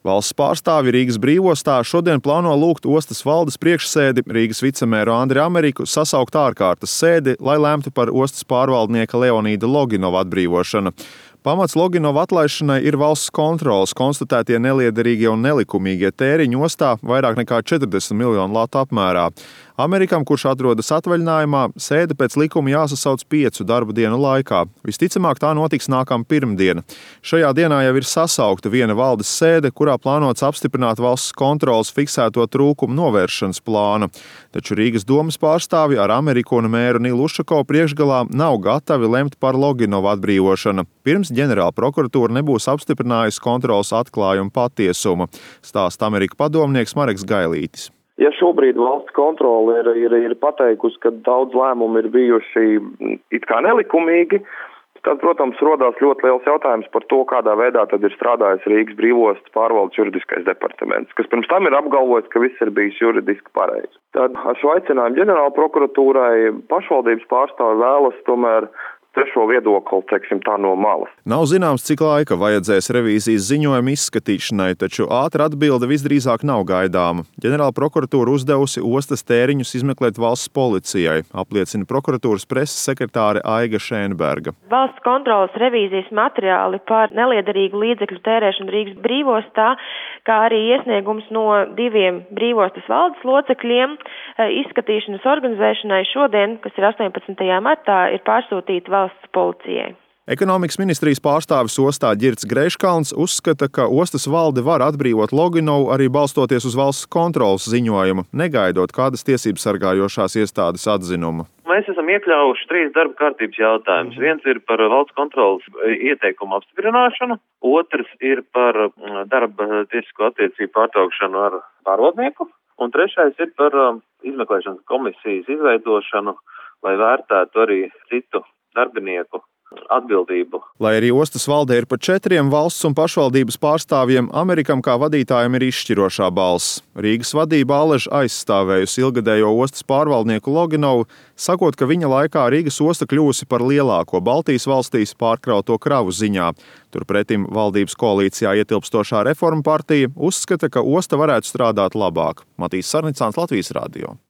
Valsts pārstāvji Rīgas brīvostā šodien plāno lūgt ostas valdes priekšsēdi Rīgas vicemēru Andri Ameriku sasaukt ārkārtas sēdi, lai lemtu par ostas pārvaldnieka Leonīda Loginova atbrīvošanu. Pamats Loginova atlaišanai ir valsts kontroles konstatētie neliederīgie un nelikumīgie tēriņi ostā vairāk nekā 40 miljonu latu apmērā. Amerikam, kurš atrodas atvaļinājumā, sēde pēc likuma jāsasauc 5 darba dienu laikā. Visticamāk, tā notiks nākamā pirmdiena. Šajā dienā jau ir sasaukta viena valdes sēde, kurā plānots apstiprināt valsts kontroles fiksēto trūkumu novēršanas plānu. Taču Rīgas domas pārstāvji ar Ameriku un mēru Nilu Ušakovu priekšgalā nav gatavi lemt par Loginova atbrīvošanu, pirms ģenerāla prokuratūra nebūs apstiprinājusi kontroles atklājumu patiesumu, stāsta Amerikas padomnieks Mareks Gailītis. Ja šobrīd valsts kontrole ir pateikusi, ka daudz lēmumu ir bijuši it kā nelikumīgi, tad, protams, rodās ļoti liels jautājums par to, kādā veidā tad ir strādājis Rīgas brīvostas pārvaldes juridiskais departaments, kas pirms tam ir apgalvojis, ka viss ir bijis juridiski pareizi. Tad ar šo aicinājumu ģenerāla prokuratūrai pašvaldības pārstāvi vēlas tomēr trešo viedokli, teiksim tā, no malas. Nav zināms, cik laika vajadzēs revīzijas ziņojuma izskatīšanai, taču ātra atbilde visdrīzāk nav gaidāma. Ģenerāla prokuratūra uzdevusi ostas tēriņus izmeklēt valsts policijai, apliecina prokuratūras preses sekretāre Aiga Šēnberga. Valsts kontroles revīzijas materiāli par neliederīgu līdzekļu tērēšanu Rīgas brīvostā, kā arī iesniegums no 2 brīvostas valdes locekļiem izskatīšanas organizēšanai šodien, kas ir 18. martā, ir pārsūtīta valsts policijai. Ekonomikas ministrijas pārstāvis ostā Ģirts Greiškalns uzskata, ka ostas valde var atbrīvot Loginovu arī balstoties uz valsts kontroles ziņojumu, negaidot kādas tiesības sargājošās iestādes atzinumu. Mēs esam iekļaujuši 3 darba kārtības jautājumus. Viens ir par valsts kontroles ieteikumu apstiprināšanu, otrs ir par darba tiesisko attiecību pārtraukšanu ar pārvaldnieku, un trešais ir par izmeklēšanas komisijas izveidošanu, lai vērtētu arī citu darbinieku atbildību. Lai arī ostas valdē ir pa 4 valsts un pašvaldības pārstāvjiem, Amerikam kā vadītājam ir izšķirošā balss. Rīgas vadība alež aizstāvējusi ilgadējo ostas pārvaldnieku Loginovu, sakot, ka viņa laikā Rīgas osta kļūsi par lielāko Baltijas valstīs pārkrauto kravu ziņā. Turpretim valdības koalīcijā ietilpstošā Reforma partija uzskata, ka osta varētu strādāt labāk. Matīs Sarnicāns, Latvijas radio.